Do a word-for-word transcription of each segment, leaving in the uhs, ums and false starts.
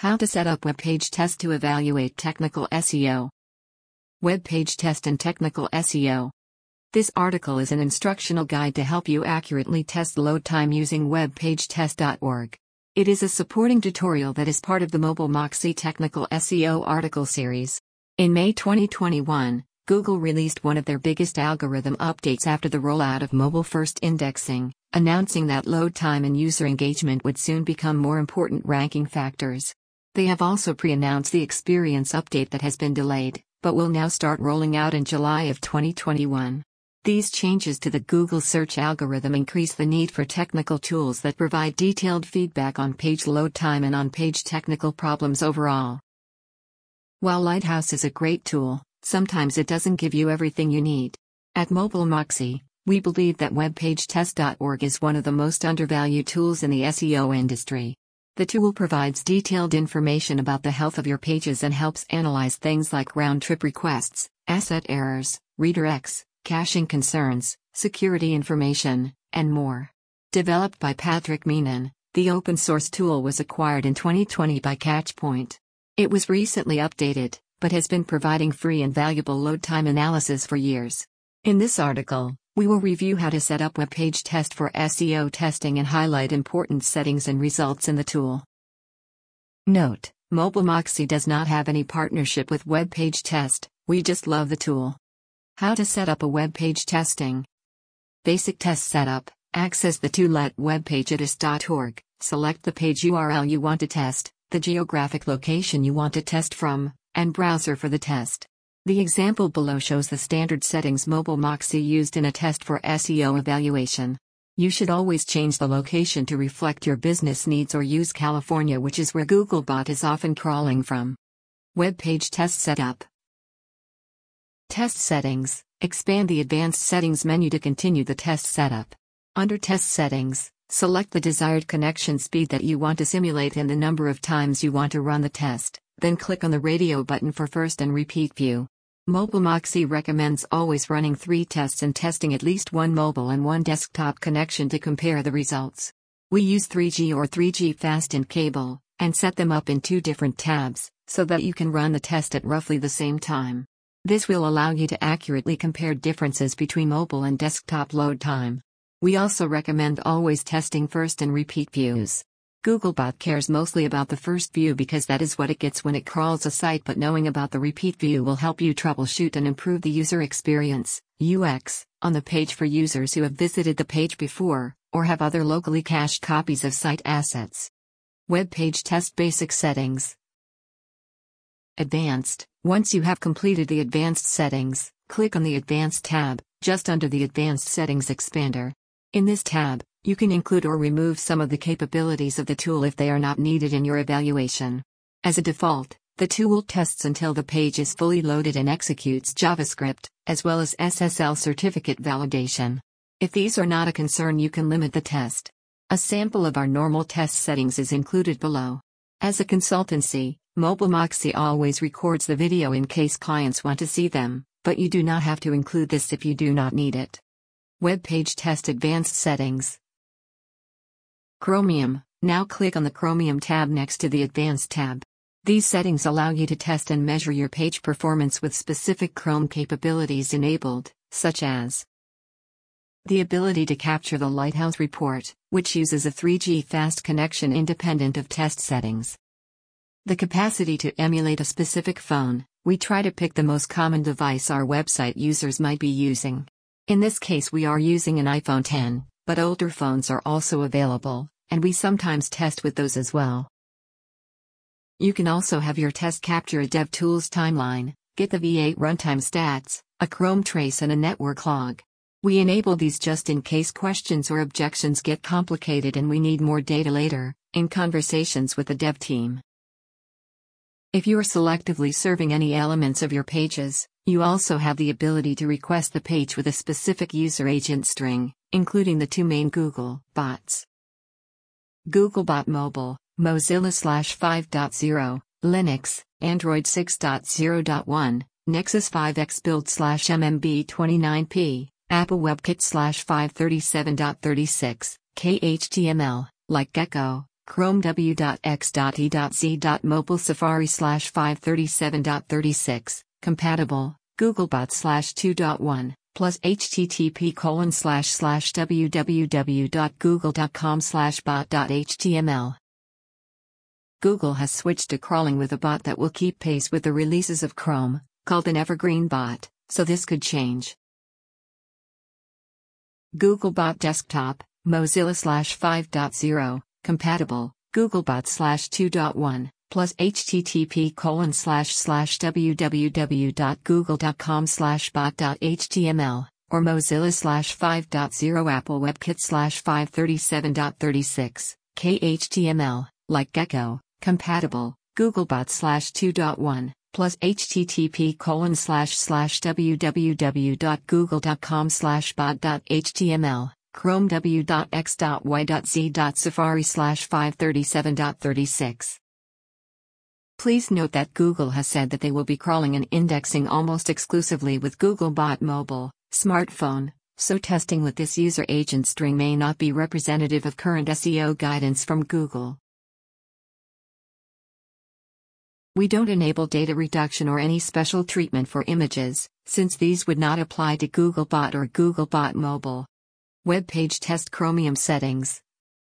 How to set up web page test to evaluate technical S E O. Web page test and technical S E O. This article is an instructional guide to help you accurately test load time using web page test dot org. It is a supporting tutorial that is part of the Mobile Moxie Technical S E O article series. In May twenty twenty-one, Google released one of their biggest algorithm updates after the rollout of mobile-first indexing, announcing that load time and user engagement would soon become more important ranking factors. They have also pre-announced the experience update that has been delayed, but will now start rolling out in July of twenty twenty-one. These changes to the Google search algorithm increase the need for technical tools that provide detailed feedback on page load time and on-page technical problems overall. While Lighthouse is a great tool, sometimes it doesn't give you everything you need. At Mobile Moxie, we believe that web page test dot org is one of the most undervalued tools in the S E O industry. The tool provides detailed information about the health of your pages and helps analyze things like round-trip requests, asset errors, redirects, caching concerns, security information, and more. Developed by Patrick Meenan, the open-source tool was acquired in twenty twenty by Catchpoint. It was recently updated, but has been providing free and valuable load time analysis for years. In this article, we will review how to set up web page test for S E O testing and highlight important settings and results in the tool. Note: Mobile Moxie does not have any partnership with web page test, we just love the tool. How to set up a web page testing. Basic test setup. Access the tool at web page test dot org, select the page U R L you want to test, the geographic location you want to test from, and browser for the test. The example below shows the standard settings Mobile Moxie used in a test for S E O evaluation. You should always change the location to reflect your business needs or use California, which is where Googlebot is often crawling from. Web page test setup. Test settings. Expand the Advanced Settings menu to continue the test setup. Under Test Settings, select the desired connection speed that you want to simulate and the number of times you want to run the test, then click on the radio button for first and repeat view. Mobile Moxie recommends always running three tests and testing at least one mobile and one desktop connection to compare the results. We use three G or three G fast and cable, and set them up in two different tabs, so that you can run the test at roughly the same time. This will allow you to accurately compare differences between mobile and desktop load time. We also recommend always testing first and repeat views. Googlebot cares mostly about the first view because that is what it gets when it crawls a site, but knowing about the repeat view will help you troubleshoot and improve the user experience, U X, on the page for users who have visited the page before, or have other locally cached copies of site assets. Web page test basic settings. Advanced. Once you have completed the advanced settings, click on the Advanced tab, just under the Advanced Settings expander. In this tab, you can include or remove some of the capabilities of the tool if they are not needed in your evaluation. As a default, the tool tests until the page is fully loaded and executes JavaScript, as well as S S L certificate validation. If these are not a concern, you can limit the test. A sample of our normal test settings is included below. As a consultancy, Mobile Moxie always records the video in case clients want to see them, but you do not have to include this if you do not need it. Web page test advanced settings. Chromium. Now click on the Chromium tab next to the Advanced tab. These settings allow you to test and measure your page performance with specific Chrome capabilities enabled, such as the ability to capture the Lighthouse report, which uses a three G fast connection independent of test settings. The capacity to emulate a specific phone. We try to pick the most common device our website users might be using. In this case, we are using an iPhone ten, but older phones are also available, and we sometimes test with those as well. You can also have your test capture a DevTools timeline, get the V eight runtime stats, a Chrome trace, and a network log. We enable these just in case questions or objections get complicated and we need more data later, in conversations with the dev team. If you are selectively serving any elements of your pages, you also have the ability to request the page with a specific user agent string, including the two main Google bots. Googlebot Mobile, Mozilla slash five point zero, Linux, Android six point zero point one, Nexus five X build slash M M B twenty-nine P, Apple WebKit slash five thirty-seven point thirty-six, K H T M L, like Gecko, Chrome w dot x dot e dot z dot mobile Safari slash five thirty-seven dot thirty-six, compatible, Googlebot slash two point one, plus http colon slash slash www dot google dot com slash bot dot html. Google has switched to crawling with a bot that will keep pace with the releases of Chrome, called an evergreen bot, so this could change. Googlebot Desktop, Mozilla slash five point zero, compatible, Googlebot slash two point one, plus http colon slash slash www dot google dot com slash bot dot html, or Mozilla slash five point zero Apple WebKit slash five thirty-seven dot thirty-six, khtml, like Gecko, compatible, Googlebot slash two point one, plus http colon slash slash www dot google dot com slash bot dot html. Chrome w dot x dot y dot z dot safari slash five thirty-seven dot thirty-six. Please note that Google has said that they will be crawling and indexing almost exclusively with Googlebot Mobile, smartphone, so testing with this user agent string may not be representative of current S E O guidance from Google. We don't enable data reduction or any special treatment for images, since these would not apply to Googlebot or Googlebot Mobile. Web page test Chromium settings.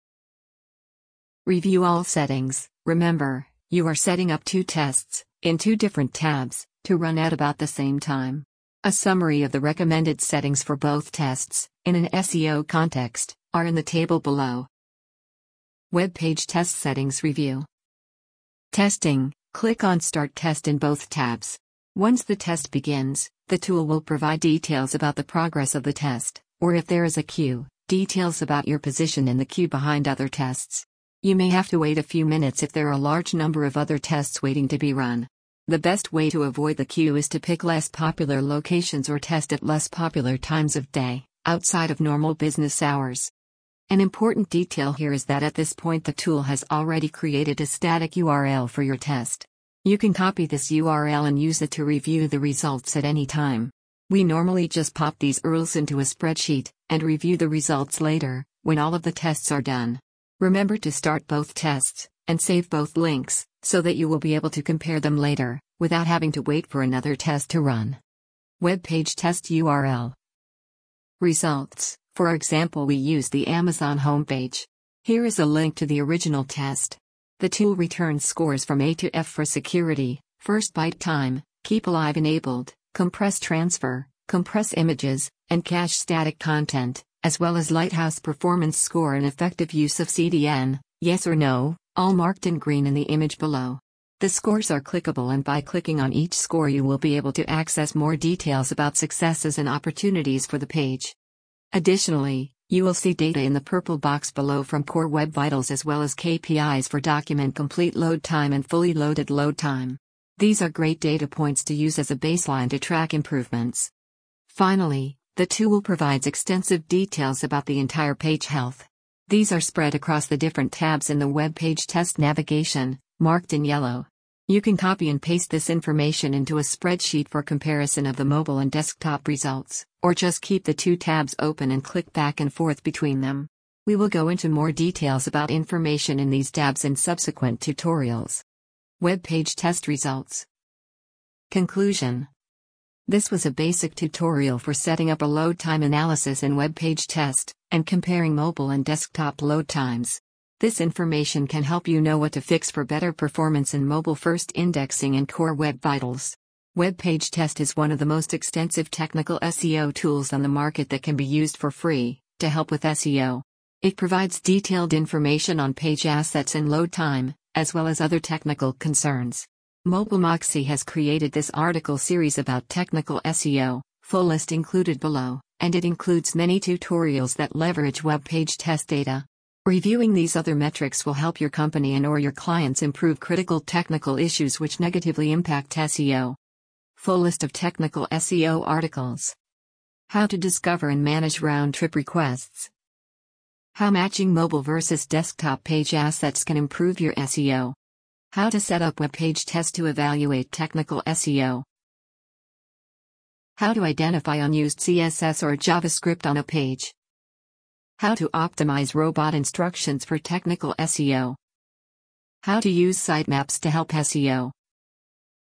Review all settings. Remember, you are setting up two tests, in two different tabs, to run at about the same time. A summary of the recommended settings for both tests, in an S E O context, are in the table below. Web page test settings review. Testing. Click on Start Test in both tabs. Once the test begins, the tool will provide details about the progress of the test, or if there is a queue, details about your position in the queue behind other tests. You may have to wait a few minutes if there are a large number of other tests waiting to be run. The best way to avoid the queue is to pick less popular locations or test at less popular times of day, outside of normal business hours. An important detail here is that at this point the tool has already created a static U R L for your test. You can copy this U R L and use it to review the results at any time. We normally just pop these U R Ls into a spreadsheet, and review the results later, when all of the tests are done. Remember to start both tests, and save both links, so that you will be able to compare them later, without having to wait for another test to run. Web page test U R L. Results. For example, we use the Amazon homepage. Here is a link to the original test. The tool returns scores from A to F for security, first byte time, keep alive enabled, compress transfer, compress images, and cache static content, as well as Lighthouse performance score and effective use of C D N, yes or no, all marked in green in the image below. The scores are clickable, and by clicking on each score you will be able to access more details about successes and opportunities for the page. Additionally, you will see data in the purple box below from Core Web Vitals as well as K P Is for document complete load time and fully loaded load time. These are great data points to use as a baseline to track improvements. Finally, the tool provides extensive details about the entire page health. These are spread across the different tabs in the web page test navigation, marked in yellow. You can copy and paste this information into a spreadsheet for comparison of the mobile and desktop results, or just keep the two tabs open and click back and forth between them. We will go into more details about information in these tabs in subsequent tutorials. Web page test results. Conclusion. This was a basic tutorial for setting up a load time analysis in web page test, and comparing mobile and desktop load times. This information can help you know what to fix for better performance in mobile-first indexing and Core Web Vitals. Web page test is one of the most extensive technical S E O tools on the market that can be used for free, to help with S E O. It provides detailed information on page assets and load time, as well as other technical concerns. Mobile Moxie has created this article series about technical S E O, full list included below, and it includes many tutorials that leverage web page test data. Reviewing these other metrics will help your company and or your clients improve critical technical issues which negatively impact S E O. Full list of technical S E O articles. How to discover and manage round-trip requests. How matching mobile versus desktop page assets can improve your S E O. How to set up web page test to evaluate technical S E O. How to identify unused C S S or JavaScript on a page. How to optimize robot instructions for technical S E O. How to use sitemaps to help S E O.